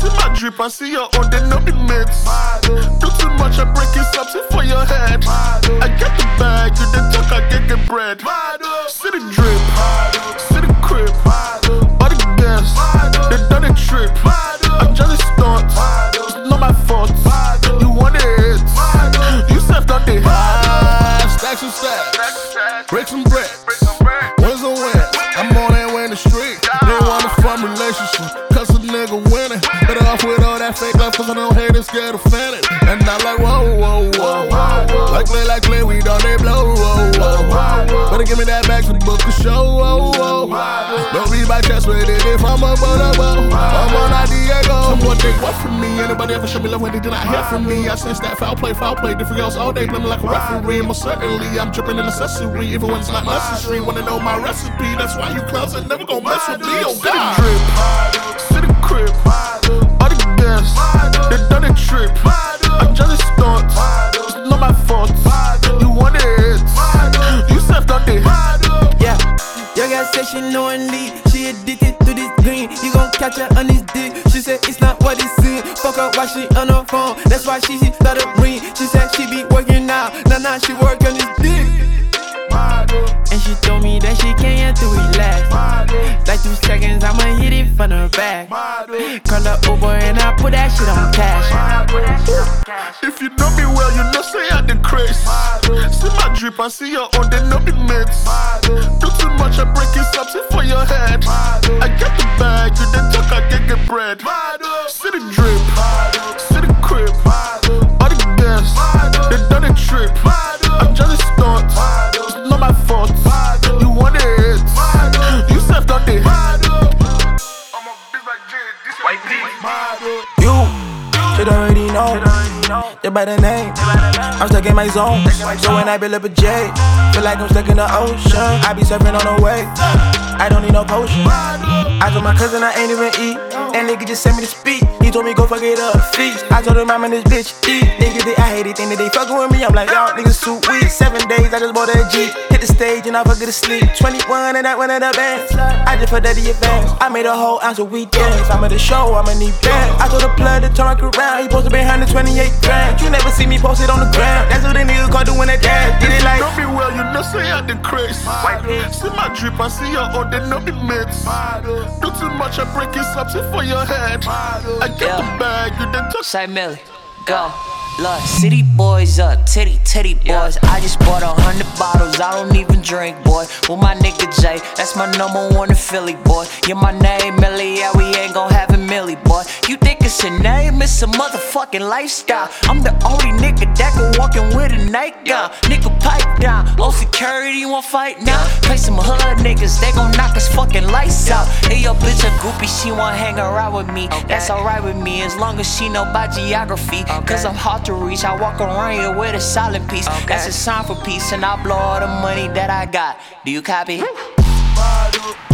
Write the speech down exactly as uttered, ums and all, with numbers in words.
See my drip, I see your own, they know the mix. Do too much, I break it something for your head. I get the bag, you then talk, I get the bread. See the drip, see the crib, all the gas, they done a trip. I'm just a stunt, it's not my fault. You want it, you self done the high. Stack some stacks, break some bread. Wins a win, I'm on that way in the street. They want a fun relationship, cause a nigga winning. Better off with all that fake love, cause I don't hate it, scared offended. And I'm like, whoa, whoa, whoa. Like play, like play, we don't they blow, whoa, whoa. Better give me that back to book a show, whoa, whoa. Don't read my chest with it if I'm a bobo. I'm on a Diego. What they want from me, anybody ever show me love when they did not hear from me? I sense that foul play, foul play, different girls all day, blaming like a referee. Most certainly, I'm dripping in accessory, even when it's not necessary. Wanna know my recipe, that's why you clowns ain't never gon' mess with me, oh God. Drip, see the crib, all the gas, they done a trip. I'm just a stunt, it's not my fault. You want it, you self done it. Yeah, your girl said she knowingly, she addicted to this green. You gon' catch her on this dick. She said it's not what it seems. Fuck her while she on her phone. That's why she, she started ring. She said she be working now. Nah, nah, she work on this dick. And she told me that she can't to relax. Like two seconds, I'ma hit it from the back. Call her Uber and I put that shit on cash. If you know me well, you know say I the craze. See my drip, I see your own, they know the mix. Do too much, I break it something for your head. I get the bag, you then talk, I get the bread. See the drip, see the crib, all the gas, they done a trip. I'm just a stunt, it's not my fault. You want it, you self done it. You should already know, just by the name. I'm stuck in my zone, so when I build up a J, feel like I'm stuck in the ocean. I be surfing on the wave, I don't need no potion. I told my cousin I ain't even eat, that nigga just sent me to speak. He told me go fuck it up, feast. I told him I'm in this bitch eat. Niggas they, I hate it, think that they fucking with me. I'm like, y'all niggas too weak. Seven days, I just bought a Jeep. Hit the stage and I fuck it to sleep. twenty-one and that one of the bands. I just put that in advance. I made a whole ounce of weed dance. I'm at the show, I'ma need bands. I told the plug to turn back around. He posted one hundred twenty-eight grand. You never see me posted on the ground. That's what the niggas call doing that dance. Get it like, know me well, you know say I the craze. See my drip, I see your own, they know the mix. Do too much, I break it something for your head. I get yeah. the bag, you then touch. Say Millie, go. Look, city boys up, titty, titty boys. I just bought a hundred bottles, I don't even drink, boy. With my nigga Jay, that's my number one in Philly, boy. Yeah, my name Millie, yeah, we ain't gon' have it Millie, boy. You think it's a name, it's a motherfucking lifestyle. I'm the only nigga that can walk in with a nightgown. Nigga pipe down, low security won't fight now. Play some hood niggas, they gon' knock us fucking lights out. Hey, yo, bitch a groupie, she wanna hang around with me. That's alright with me, as long as she know by geography. Cause I'm hard to reach, I walk around here with a solid piece. Okay. That's a sign for peace, and I blow all the money that I got. Do you copy?